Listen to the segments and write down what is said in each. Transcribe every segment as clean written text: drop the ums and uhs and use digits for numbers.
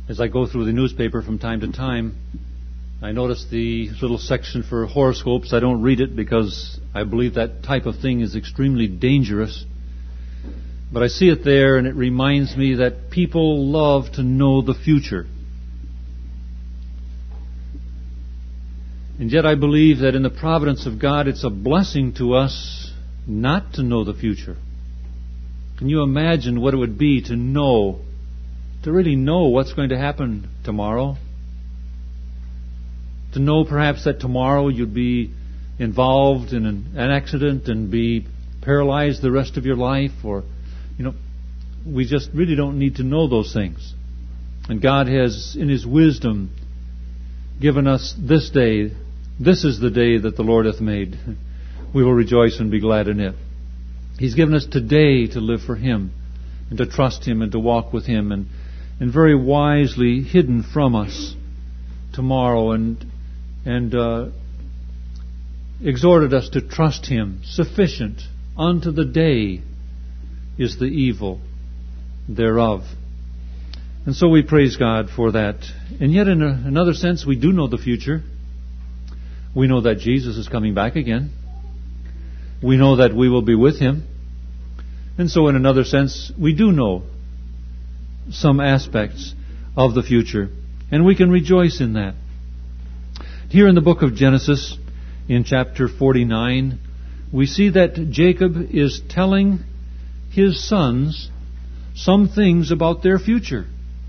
As I go through the newspaper from time to time, I notice the little section for horoscopes. I don't read it because I believe that type of thing is extremely dangerous. But I see it there, and it reminds me that people love to know the future. And yet I believe that in the providence of God, it's a blessing to us not to know the future. Can you imagine what it would be to really know what's going to happen tomorrow? To know perhaps that tomorrow you'd be involved in an accident and be paralyzed the rest of your life, or, we just really don't need to know those things. And God has, in His wisdom, given us this day. This is the day that the Lord hath made. We will rejoice and be glad in it. He's given us today to live for Him and to trust Him and to walk with Him, and very wisely hidden from us tomorrow, and exhorted us to trust Him. Sufficient unto the day is the evil thereof. And so we praise God for that. And yet in another sense, we do know the future. We know that Jesus is coming back again. We know that we will be with Him. And so in another sense, we do know some aspects of the future. And we can rejoice in that. Here in the book of Genesis, in chapter 49, we see that Jacob is telling his sons some things about their future.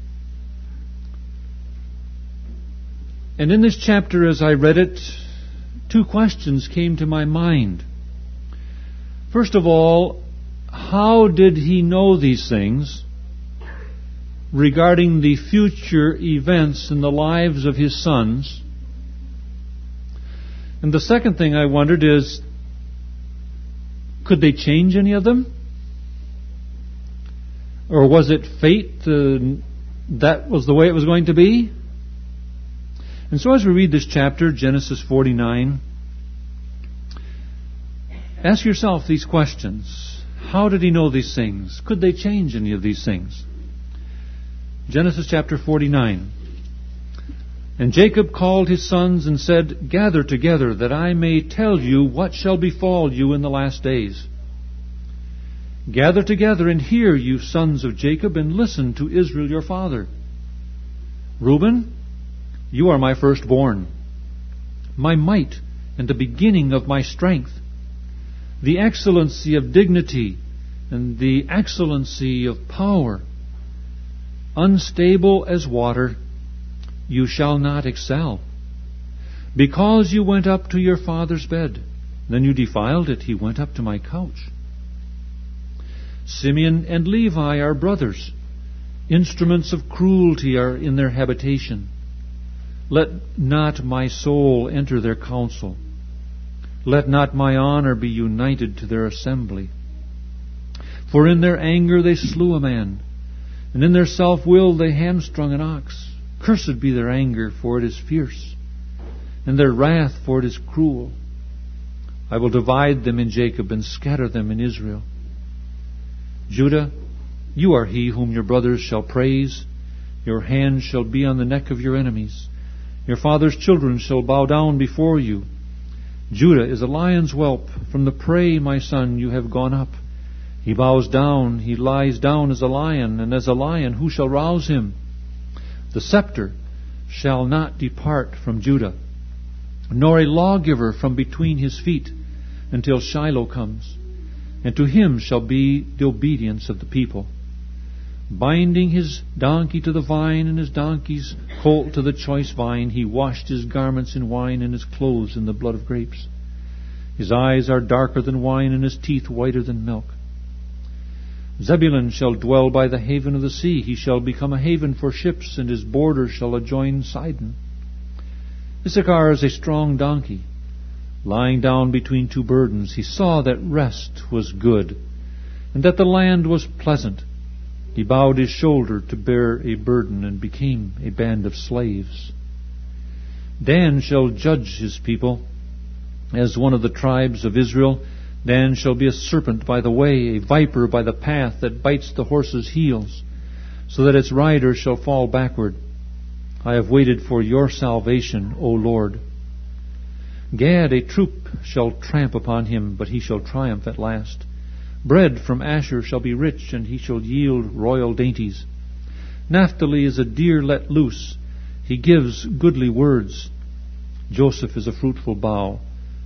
And in this chapter, as I read it, two questions came to my mind. First of all, how did he know these things regarding the future events in the lives of his sons? And the second thing I wondered is, could they change any of them? Or was it fate that was the way it was going to be? And so as we read this chapter, Genesis 49, ask yourself these questions. How did he know these things? Could they change any of these things? Genesis chapter 49. And Jacob called his sons and said, Gather together, that I may tell you what shall befall you in the last days. Gather together and hear, you sons of Jacob, and listen to Israel your father. Reuben, you are my firstborn, my might, and the beginning of my strength, the excellency of dignity, and the excellency of power. Unstable as water, you shall not excel. Because you went up to your father's bed, then you defiled it, he went up to my couch. Simeon and Levi are brothers. Instruments of cruelty are in their habitation. Let not my soul enter their council. Let not my honor be united to their assembly. For in their anger they slew a man, and in their self-will they hamstrung an ox. Cursed be their anger, for it is fierce, and their wrath, for it is cruel. I will divide them in Jacob and scatter them in Israel. Judah, you are he whom your brothers shall praise. Your hand shall be on the neck of your enemies. Your father's children shall bow down before you. Judah is a lion's whelp. From the prey, my son, you have gone up. He bows down, he lies down as a lion, and as a lion, who shall rouse him? The scepter shall not depart from Judah, nor a lawgiver from between his feet, until Shiloh comes, and to him shall be the obedience of the people. Binding his donkey to the vine, and his donkey's colt to the choice vine, he washed his garments in wine, and his clothes in the blood of grapes. His eyes are darker than wine, and his teeth whiter than milk. Zebulun shall dwell by the haven of the sea. He shall become a haven for ships, and his borders shall adjoin Sidon. Issachar is a strong donkey, lying down between two burdens. He saw that rest was good, and that the land was pleasant. He bowed his shoulder to bear a burden, and became a band of slaves. Dan shall judge his people as one of the tribes of Israel. Dan shall be a serpent by the way, a viper by the path that bites the horse's heels, so that its rider shall fall backward. I have waited for your salvation, O Lord. Gad, a troop shall tramp upon him, but he shall triumph at last. Bread from Asher shall be rich, and he shall yield royal dainties. Naphtali is a deer let loose. He gives goodly words. Joseph is a fruitful bough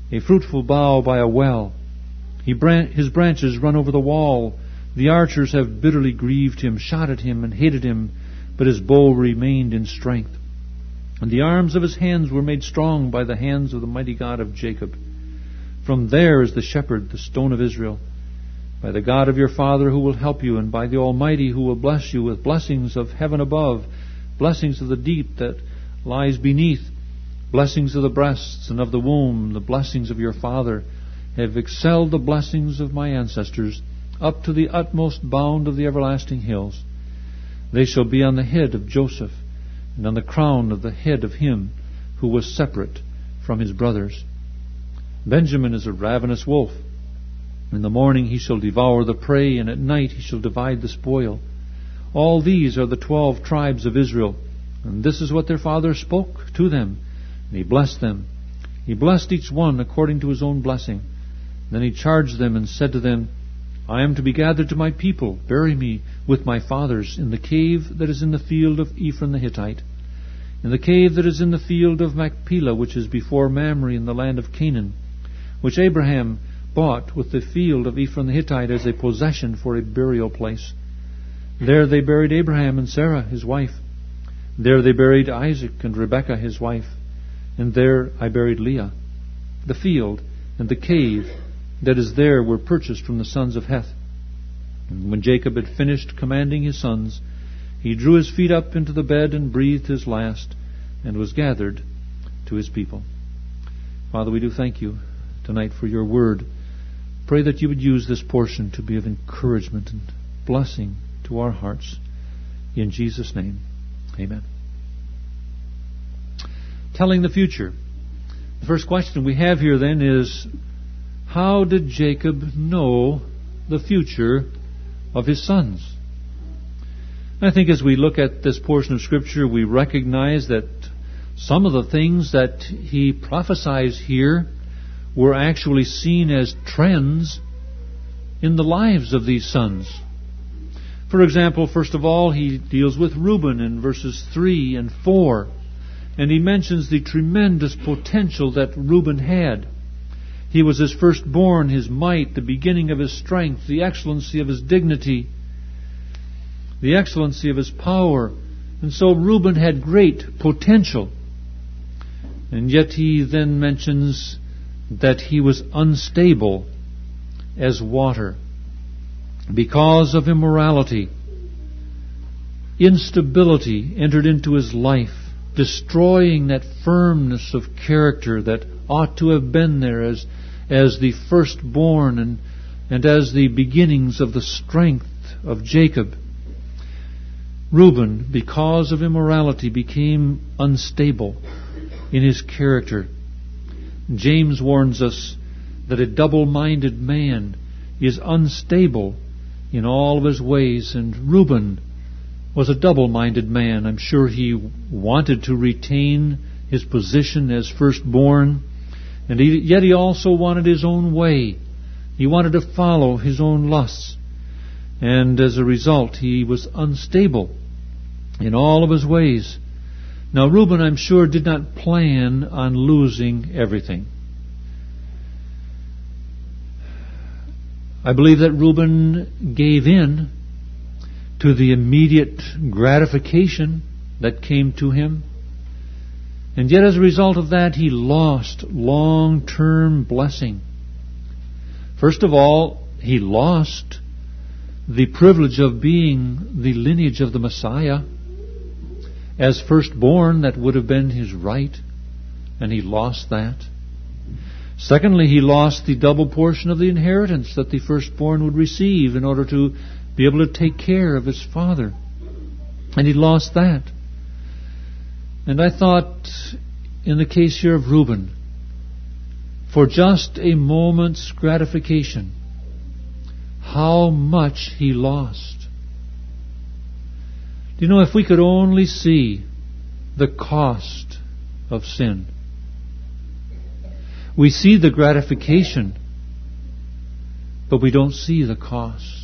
by a well. His branches run over the wall. The archers have bitterly grieved him, shot at him, and hated him, but his bow remained in strength. And the arms of his hands were made strong by the hands of the mighty God of Jacob. From there is the shepherd, the stone of Israel. By the God of your father who will help you, and by the Almighty who will bless you with blessings of heaven above, blessings of the deep that lies beneath, blessings of the breasts and of the womb. The blessings of your father have excelled the blessings of my ancestors, up to the utmost bound of the everlasting hills. They shall be on the head of Joseph, and on the crown of the head of him who was separate from his brothers. Benjamin is a ravenous wolf. In the morning he shall devour the prey, and at night he shall divide the spoil. All these are the 12 tribes of Israel, and this is what their father spoke to them. And he blessed them. He blessed each one according to his own blessing. Then he charged them and said to them, I am to be gathered to my people. Bury me with my fathers in the cave that is in the field of Ephron the Hittite, in the cave that is in the field of Machpelah, which is before Mamre in the land of Canaan, which Abraham bought with the field of Ephron the Hittite as a possession for a burial place. There they buried Abraham and Sarah his wife. There they buried Isaac and Rebekah his wife. And there I buried Leah. The field and the cave that is there were purchased from the sons of Heth. And when Jacob had finished commanding his sons, he drew his feet up into the bed and breathed his last, and was gathered to his people. Father, we do thank you tonight for your word. Pray that you would use this portion to be of encouragement and blessing to our hearts. In Jesus' name, amen. Telling the future. The first question we have here then is, how did Jacob know the future of his sons? I think as we look at this portion of Scripture, we recognize that some of the things that he prophesies here were actually seen as trends in the lives of these sons. For example, first of all, he deals with Reuben in verses 3 and 4, and he mentions the tremendous potential that Reuben had. He was his firstborn, his might, the beginning of his strength, the excellency of his dignity, the excellency of his power. And so Reuben had great potential. And yet he then mentions that he was unstable as water because of immorality. Instability entered into his life, destroying that firmness of character that ought to have been there as the firstborn and as the beginnings of the strength of Jacob. Reuben, because of immorality, became unstable in his character. James warns us that a double-minded man is unstable in all of his ways, and Reuben was a double-minded man. I'm sure he wanted to retain his position as firstborn, and yet he also wanted his own way. He wanted to follow his own lusts, and as a result he was unstable in all of his ways. Now Reuben, I'm sure, did not plan on losing everything. I believe that Reuben gave in to the immediate gratification that came to him. And yet as a result of that, he lost long-term blessing. First of all, he lost the privilege of being the lineage of the Messiah. As firstborn, that would have been his right, and he lost that. Secondly, he lost the double portion of the inheritance that the firstborn would receive in order to be able to take care of his father. And he lost that. And I thought, in the case here of Reuben, for just a moment's gratification, how much he lost. Do you know, if we could only see the cost of sin. We see the gratification, but we don't see the cost.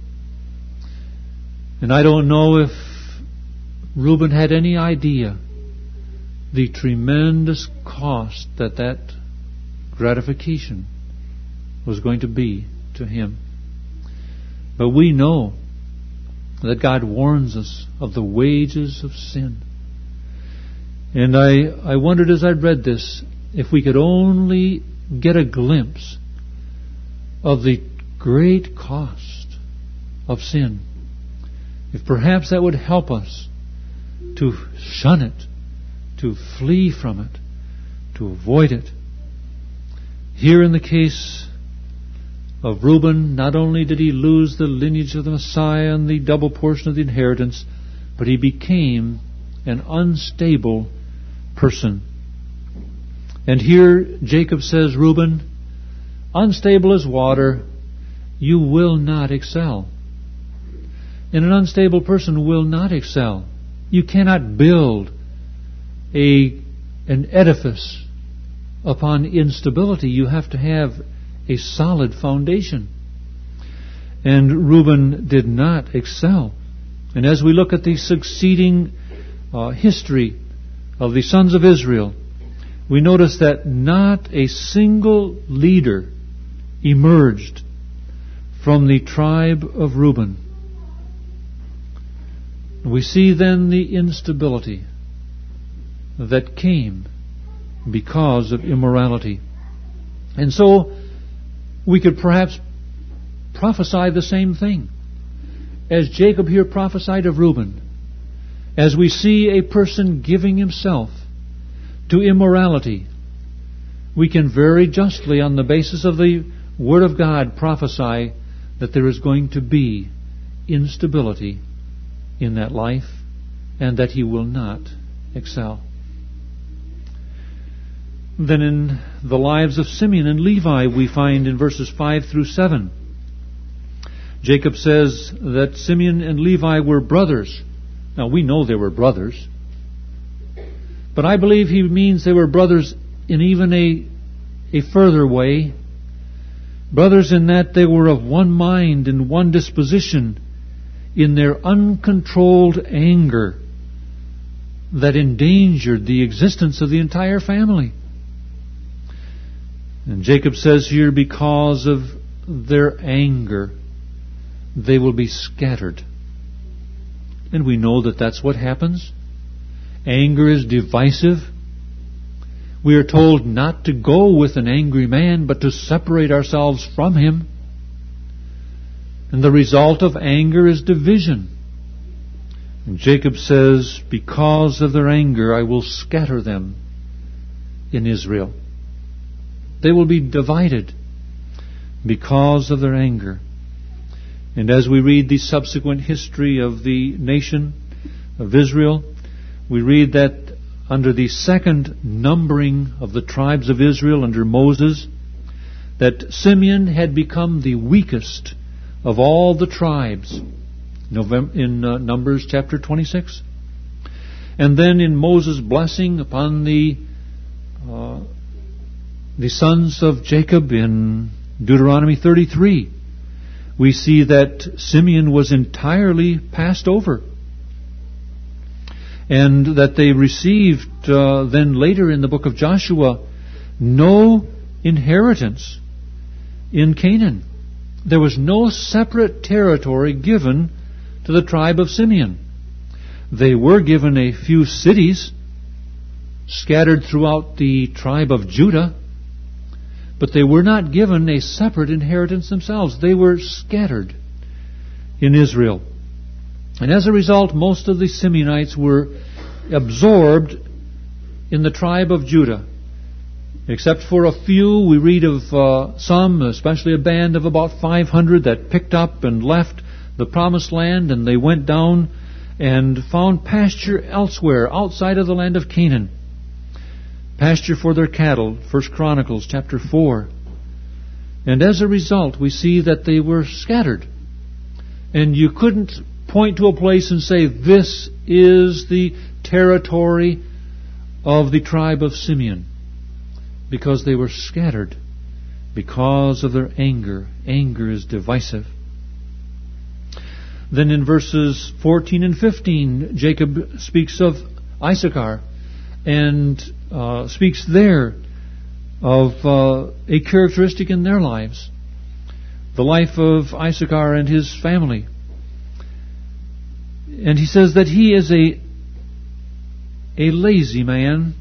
And I don't know if Reuben had any idea the tremendous cost that gratification was going to be to him. But we know that God warns us of the wages of sin. And I wondered as I read this, if we could only get a glimpse of the great cost of sin, if perhaps that would help us to shun it, to flee from it, to avoid it. Here in the case of Reuben, not only did he lose the lineage of the Messiah and the double portion of the inheritance, but he became an unstable person. And here Jacob says, Reuben, unstable as water, you will not excel. And an unstable person will not excel. You cannot build an edifice upon instability. You have to have a solid foundation. And Reuben did not excel. And as we look at the succeeding history of the sons of Israel, we notice that not a single leader emerged from the tribe of Reuben. We see then the instability that came because of immorality. And so we could perhaps prophesy the same thing as Jacob here prophesied of Reuben. As we see a person giving himself to immorality, we can very justly, on the basis of the Word of God, prophesy that there is going to be instability in that life and that he will not excel. Then in the lives of Simeon and Levi, we find in verses 5 through 7, Jacob says that Simeon and Levi were brothers. Now we know they were brothers, but I believe he means they were brothers in even a further way. Brothers in that they were of one mind and one disposition in their uncontrolled anger that endangered the existence of the entire family. And Jacob says here, because of their anger, they will be scattered. And we know that that's what happens. Anger is divisive. We are told not to go with an angry man, but to separate ourselves from him. And the result of anger is division. And Jacob says, because of their anger, I will scatter them in Israel. They will be divided because of their anger. And as we read the subsequent history of the nation of Israel, we read that under the second numbering of the tribes of Israel under Moses, that Simeon had become the weakest of all the tribes in Numbers chapter 26. And then in Moses' blessing upon the sons of Jacob in Deuteronomy 33, we see that Simeon was entirely passed over, and that they received then later in the book of Joshua no inheritance in Canaan. There was no separate territory given to the tribe of Simeon. They were given a few cities scattered throughout the tribe of Judah, but they were not given a separate inheritance themselves. They were scattered in Israel. And as a result, most of the Simeonites were absorbed in the tribe of Judah. Except for a few, we read of some, especially a band of about 500 that picked up and left the promised land, and they went down and found pasture elsewhere outside of the land of Canaan. Pasture for their cattle, 1 Chronicles chapter 4. And as a result, we see that they were scattered. And you couldn't point to a place and say, this is the territory of the tribe of Simeon, because they were scattered because of their anger. Anger is divisive. Then in verses 14 and 15, Jacob speaks of Issachar and speaks there of a characteristic in their lives, the life of Issachar and his family. And he says that he is a lazy man.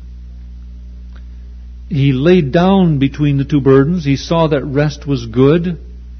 He laid down between the two burdens. He saw that rest was good.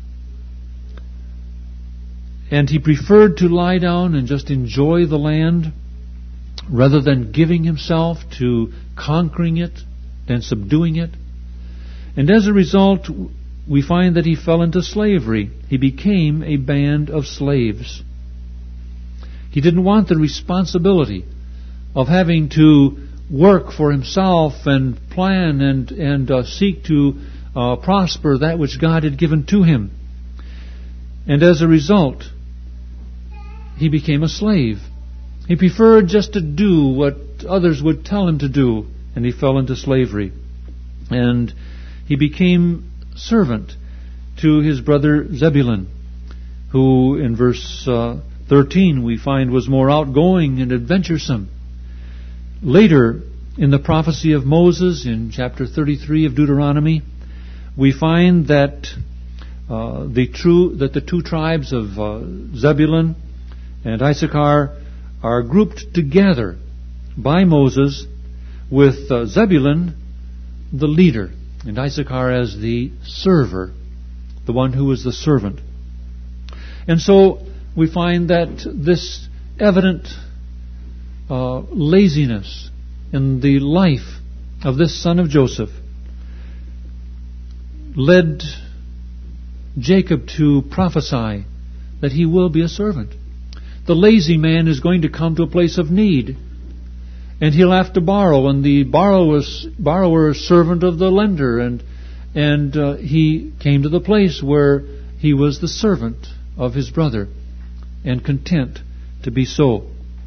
And he preferred to lie down and just enjoy the land rather than giving himself to conquering it and subduing it. And as a result, we find that he fell into slavery. He became a band of slaves. He didn't want the responsibility of having to work for himself and plan and seek to prosper that which God had given to him. And as a result, he became a slave. He preferred just to do what others would tell him to do, and he fell into slavery. And he became servant to his brother Zebulun, who in verse 13 we find was more outgoing and adventuresome. Later, in the prophecy of Moses, in chapter 33 of Deuteronomy, we find that the two tribes of Zebulun and Issachar are grouped together by Moses, with Zebulun the leader and Issachar as the server, the one who is the servant. And so we find that this evident laziness in the life of this son of Joseph led Jacob to prophesy that he will be a servant. The lazy man is going to come to a place of need, and he'll have to borrow, and the borrower is servant of the lender, and he came to the place where he was the servant of his brother, and content to be so.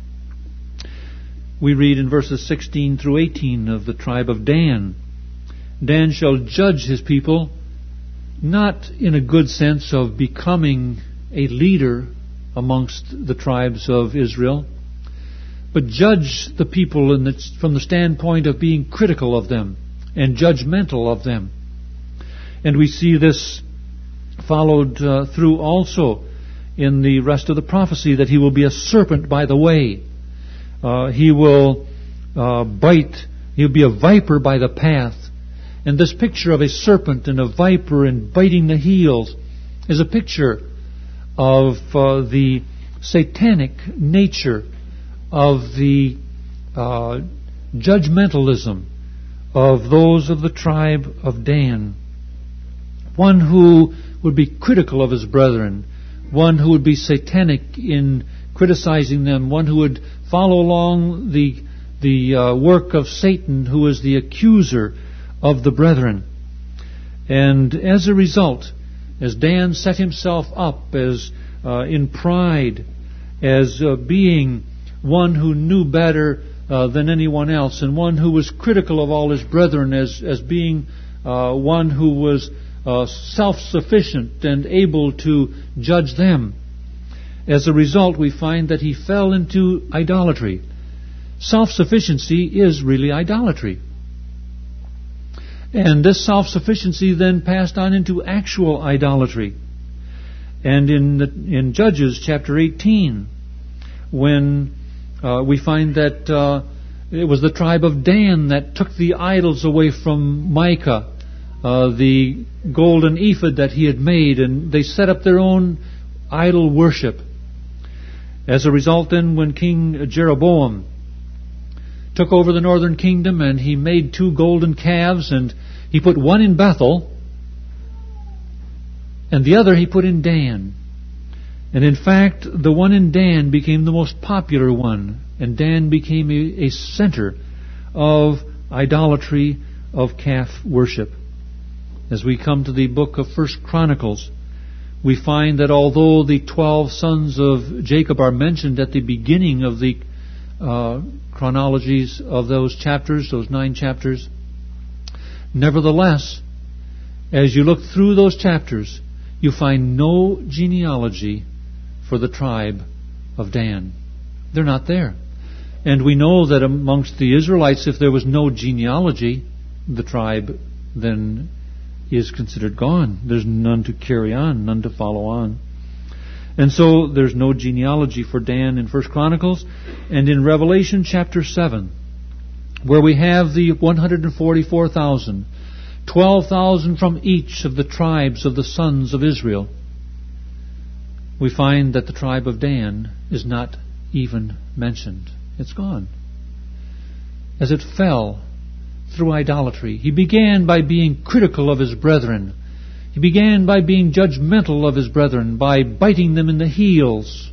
We read in verses 16 through 18 of the tribe of Dan. Dan shall judge his people, not in a good sense of becoming a leader amongst the tribes of Israel, but judge the people from the standpoint of being critical of them and judgmental of them. And we see this followed through also in the rest of the prophecy, that he will be a serpent by the way. He will bite. He'll be a viper by the path. And this picture of a serpent and a viper and biting the heels is a picture of the satanic nature of the judgmentalism of those of the tribe of Dan. One who would be critical of his brethren, one who would be satanic in criticizing them, one who would follow along the work of Satan, who is the accuser of the brethren. And as a result, as Dan set himself up as in pride, as being one who knew better than anyone else, and one who was critical of all his brethren, as being one who was self-sufficient and able to judge them. As a result, we find that he fell into idolatry. Self-sufficiency is really idolatry. And this self-sufficiency then passed on into actual idolatry. And in Judges chapter 18, when we find that it was the tribe of Dan that took the idols away from Micah, the golden ephod that he had made, and they set up their own idol worship. As a result, then, when King Jeroboam took over the northern kingdom, and he made 2 golden calves, and he put one in Bethel, and the other he put in Dan. And in fact, the one in Dan became the most popular one, and Dan became a center of idolatry, of calf worship. As we come to the book of 1 Chronicles, we find that although the 12 sons of Jacob are mentioned at the beginning of the chronologies of those chapters, those 9 chapters. Nevertheless, as you look through those chapters, you find no genealogy for the tribe of Dan. They're not there. And we know that amongst the Israelites, if there was no genealogy, the tribe then is considered gone. There's none to carry on, none to follow on. And so there's no genealogy for Dan in 1 Chronicles. And in Revelation chapter 7, where we have the 144,000, 12,000 from each of the tribes of the sons of Israel, we find that the tribe of Dan is not even mentioned. It's gone. As it fell through idolatry. He began by being critical of his brethren. He began by being judgmental of his brethren, by biting them in the heels.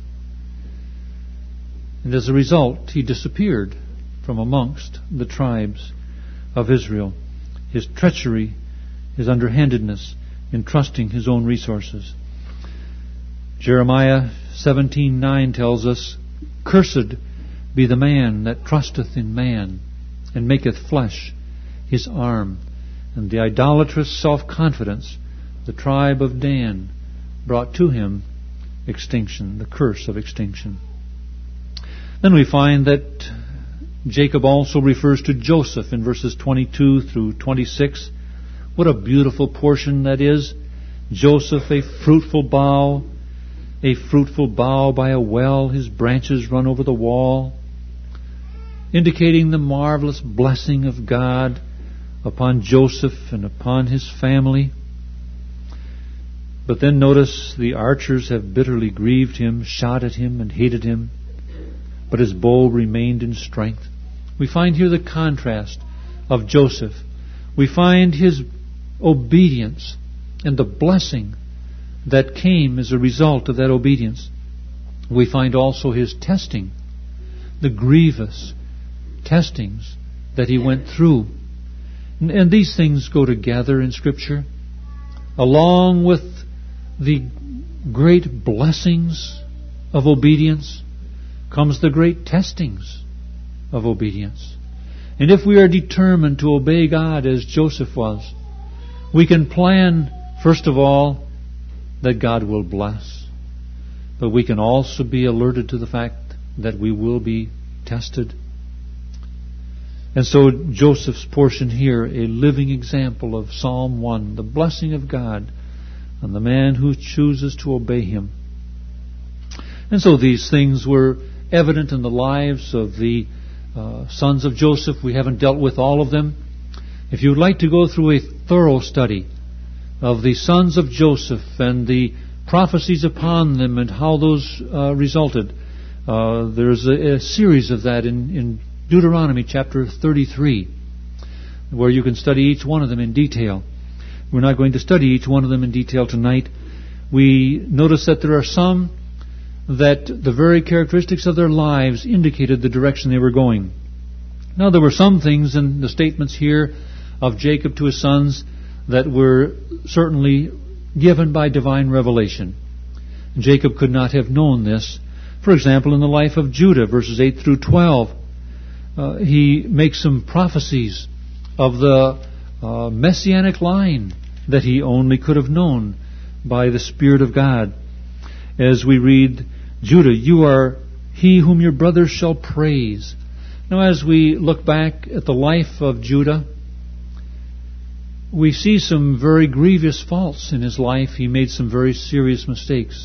And as a result, he disappeared from amongst the tribes of Israel. His treachery, his underhandedness in trusting his own resources. Jeremiah 17:9 tells us, "Cursed be the man that trusteth in man, and maketh flesh his arm." And the idolatrous self-confidence the tribe of Dan brought to him extinction, the curse of extinction. Then we find that Jacob also refers to Joseph in verses 22 through 26. What a beautiful portion that is. Joseph, a fruitful bough by a well, his branches run over the wall, indicating the marvelous blessing of God upon Joseph and upon his family. But then notice the archers have bitterly grieved him, shot at him, and hated him, but his bow remained in strength. We find here the contrast of Joseph. We find his obedience and the blessing that came as a result of that obedience. We find also his testing, the grievous testings that he went through. And these things go together in Scripture. Along with the great blessings of obedience comes the great testings of obedience. And if we are determined to obey God as Joseph was, we can plan, first of all, that God will bless. But we can also be alerted to the fact that we will be tested. And so Joseph's portion here, a living example of Psalm 1, the blessing of God on the man who chooses to obey Him. And so these things were evident in the lives of the sons of Joseph. We haven't dealt with all of them. If you would like to go through a thorough study of the sons of Joseph and the prophecies upon them and how those resulted, there's a series of that in Deuteronomy chapter 33, where you can study each one of them in detail. We're not going to study each one of them in detail tonight. We notice that there are some that the very characteristics of their lives indicated the direction they were going. Now, there were some things in the statements here of Jacob to his sons that were certainly given by divine revelation. Jacob could not have known this. For example, in the life of Judah, verses 8 through 12, he makes some prophecies of the messianic line that he only could have known by the Spirit of God. As we read, Judah, you are he whom your brothers shall praise. Now, as we look back at the life of Judah, we see some very grievous faults in his life. He made some very serious mistakes.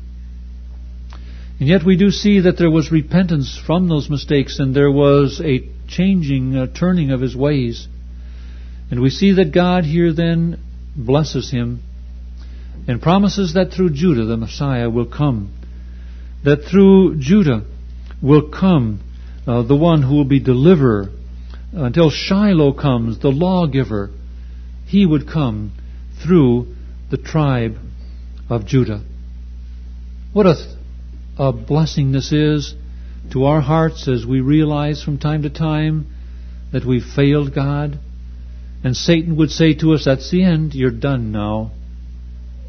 And yet we do see that there was repentance from those mistakes, and there was a changing, turning of his ways. And we see that God here then blesses him and promises that through Judah the Messiah will come. That through Judah will come the one who will be deliverer. Until Shiloh comes, the lawgiver, he would come through the tribe of Judah. What a blessing this is to our hearts as we realize from time to time that we've failed God. And Satan would say to us, that's the end, you're done now.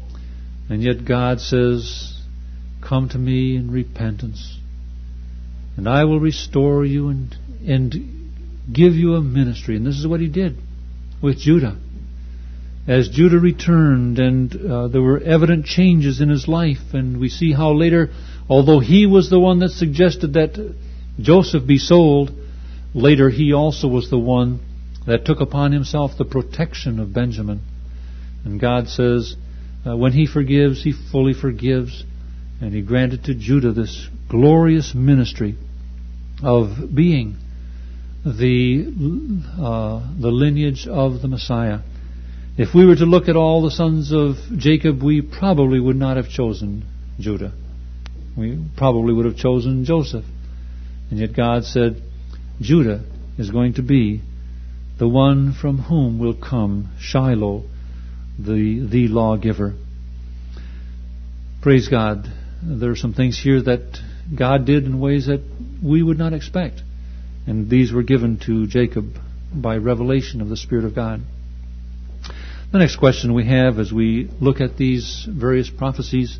And yet God says, come to me in repentance. and I will restore you and give you a ministry. And this is what He did with Judah. As Judah returned, and there were evident changes in his life, and we see how later, although he was the one that suggested that Joseph be sold, later he also was the one that took upon himself the protection of Benjamin. And God says, when He forgives, He fully forgives, and He granted to Judah this glorious ministry of being the lineage of the Messiah. If we were to look at all the sons of Jacob, we probably would not have chosen Judah. We probably would have chosen Joseph. And yet God said, Judah is going to be the one from whom will come Shiloh, the lawgiver. Praise God. There are some things here that God did in ways that we would not expect. And these were given to Jacob by revelation of the Spirit of God. The next question we have as we look at these various prophecies,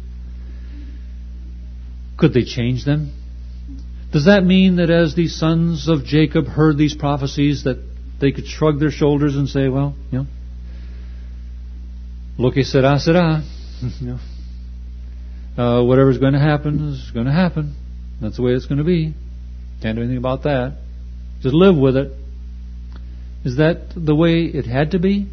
could they change them? Does that mean that as the sons of Jacob heard these prophecies that they could shrug their shoulders and say, well, lo que será, será. Whatever's going to happen is going to happen. That's the way it's going to be. Can't do anything about that. Just live with it. Is that the way it had to be?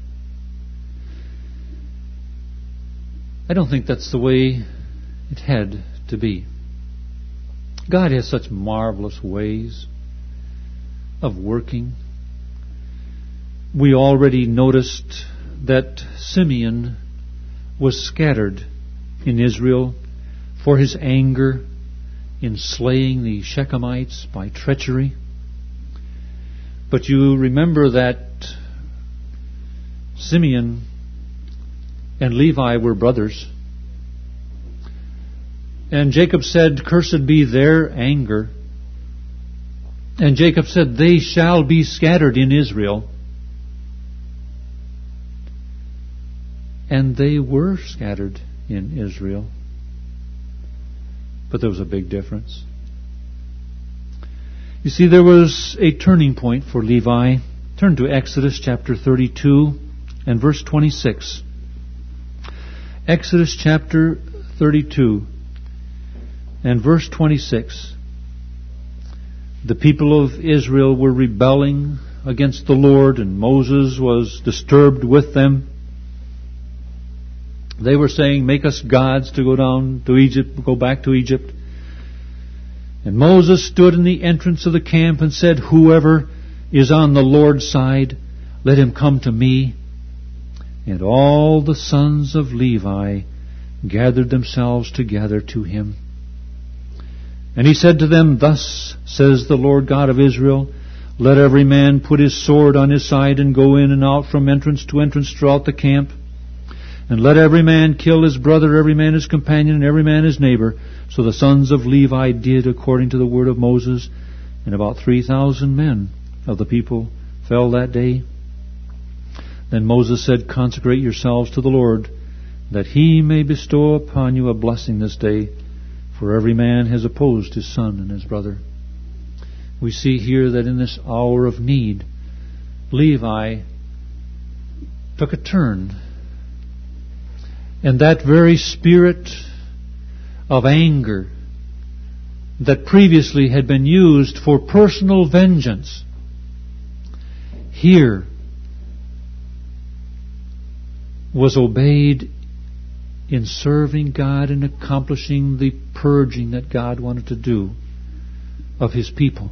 I don't think that's the way it had to be. God has such marvelous ways of working. We already noticed that Simeon was scattered in Israel for his anger in slaying the Shechemites by treachery. But you remember that Simeon and Levi were brothers. And Jacob said, cursed be their anger. And Jacob said, they shall be scattered in Israel. And they were scattered in Israel. But there was a big difference. You see, there was a turning point for Levi. Turn to Exodus chapter 32 and verse 26. Exodus chapter 32 and verse 26. The people of Israel were rebelling against the Lord, and Moses was disturbed with them. They were saying, make us gods to go down to Egypt, go back to Egypt. And Moses stood in the entrance of the camp and said, whoever is on the Lord's side, let him come to me. And all the sons of Levi gathered themselves together to him. And he said to them, thus says the Lord God of Israel, let every man put his sword on his side and go in and out from entrance to entrance throughout the camp. And let every man kill his brother, every man his companion, and every man his neighbor. So the sons of Levi did according to the word of Moses, and about 3,000 men of the people fell that day. Then Moses said, consecrate yourselves to the Lord, that he may bestow upon you a blessing this day, for every man has opposed his son and his brother. We see here that in this hour of need, Levi took a turn. And that very spirit of anger that previously had been used for personal vengeance, here was obeyed in serving God and accomplishing the purging that God wanted to do of His people.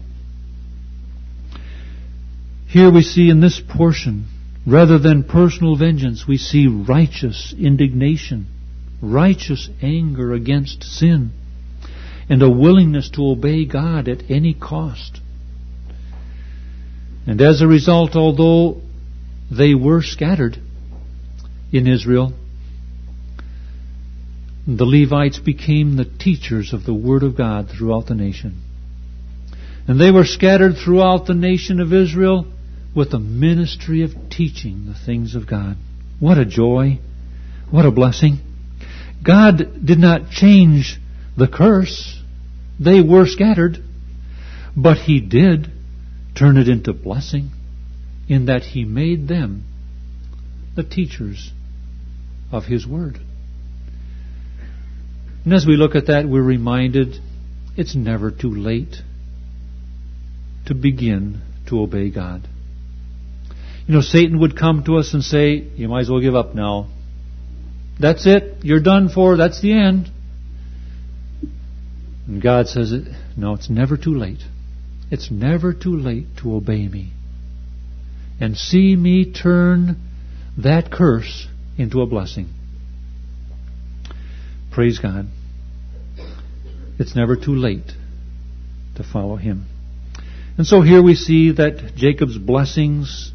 Here we see in this portion, rather than personal vengeance, we see righteous indignation, righteous anger against sin, and a willingness to obey God at any cost. And as a result, although they were scattered in Israel, the Levites became the teachers of the Word of God throughout the nation. And they were scattered throughout the nation of Israel with a ministry of teaching the things of God. What a joy! What a blessing! God did not change the curse. They were scattered. But He did turn it into blessing in that He made them the teachers of His Word. And as we look at that, we're reminded it's never too late to begin to obey God. You know, Satan would come to us and say, you might as well give up now. That's it. You're done for. That's the end. And God says, no, it's never too late. It's never too late to obey me and see me turn that curse into a blessing. Praise God. It's never too late to follow Him. And so here we see that Jacob's blessings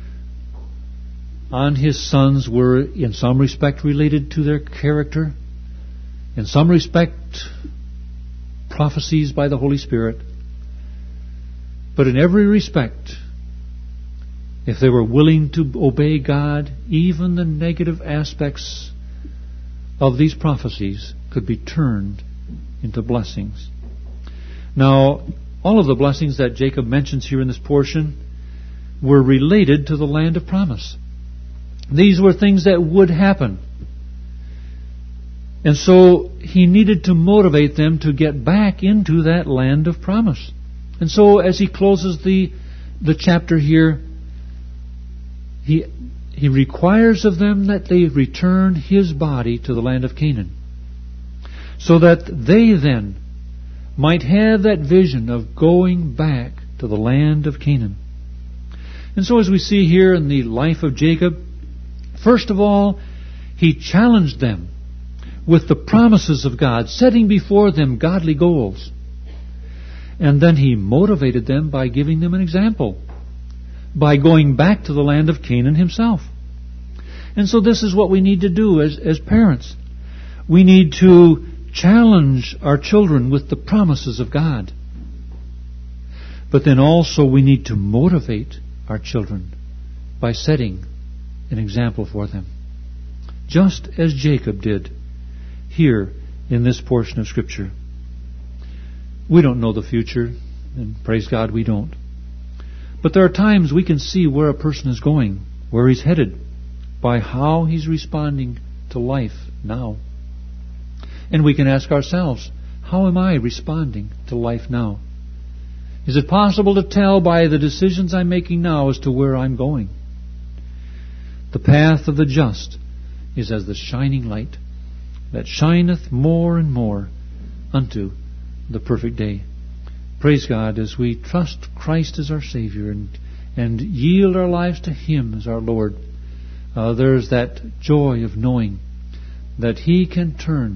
on his sons were in some respect related to their character, in some respect prophecies by the Holy Spirit, but in every respect, if they were willing to obey God, even the negative aspects of these prophecies could be turned into blessings. Now, all of the blessings that Jacob mentions here in this portion were related to the land of promise. These were things that would happen. And so he needed to motivate them to get back into that land of promise. And so as he closes the chapter here, he requires of them that they return his body to the land of Canaan, so that they then might have that vision of going back to the land of Canaan. And so as we see here in the life of Jacob, first of all, he challenged them with the promises of God, setting before them godly goals. And then he motivated them by giving them an example, by going back to the land of Canaan himself. And so this is what we need to do as parents. We need to challenge our children with the promises of God. But then also we need to motivate our children by setting an example for them, just as Jacob did here in this portion of Scripture. We don't know the future, and praise God we don't. But there are times we can see where a person is going, where he's headed, by how he's responding to life now. And we can ask ourselves, how am I responding to life now? Is it possible to tell by the decisions I'm making now as to where I'm going? The path of the just is as the shining light that shineth more and more unto the perfect day. Praise God, as we trust Christ as our Savior and yield our lives to Him as our Lord, there's that joy of knowing that He can turn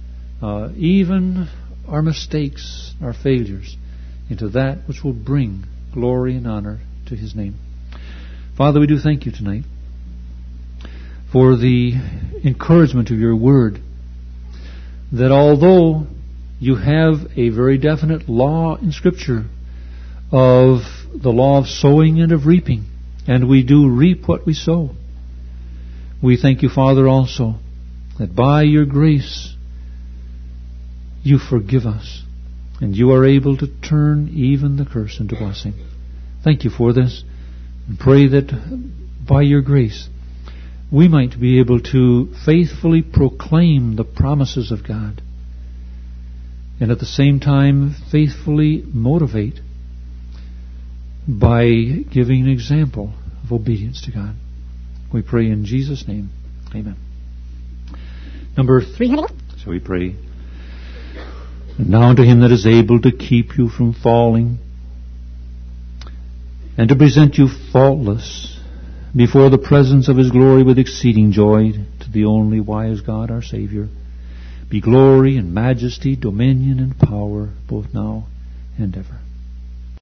even our mistakes, our failures, into that which will bring glory and honor to His name. Father, we do thank You tonight for the encouragement of Your Word, that although You have a very definite law in Scripture of the law of sowing and of reaping, and we do reap what we sow, we thank You, Father, also that by Your grace You forgive us, and You are able to turn even the curse into blessing. Thank You for this, and pray that by Your grace we might be able to faithfully proclaim the promises of God, and at the same time faithfully motivate by giving an example of obedience to God. We pray in Jesus' name. Amen. Number 300. So we pray. And now unto Him that is able to keep you from falling, and to present you faultless before the presence of His glory with exceeding joy, to the only wise God our Savior, be glory and majesty, dominion and power, both now and ever.